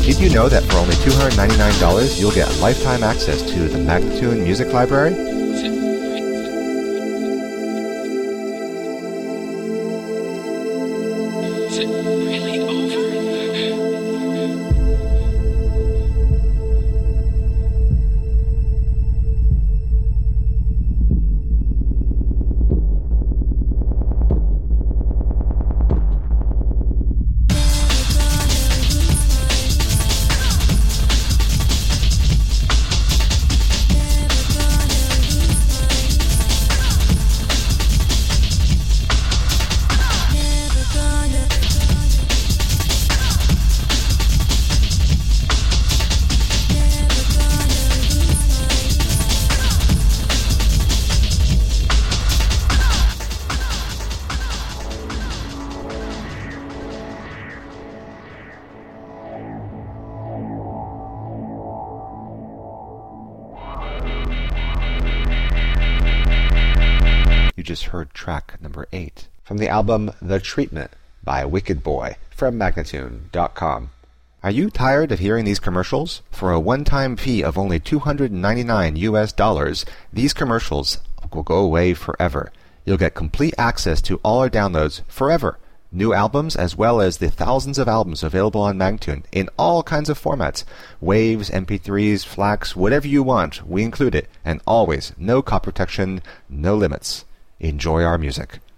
Did you know that for only $299 you'll get lifetime access to the Magnatune Music Library? Is it really over? You just heard track number 8 from the album The Treatment by Wicked Boy from Magnatune.com. Are you tired of hearing these commercials? For a one-time fee of only $299 these commercials will go away forever. You'll get complete access to all our downloads forever. New albums as well as the thousands of albums available on Magnatune in all kinds of formats. Waves, MP3s, FLACs, whatever you want, we include it. And always, no copy protection, no limits. Enjoy our music.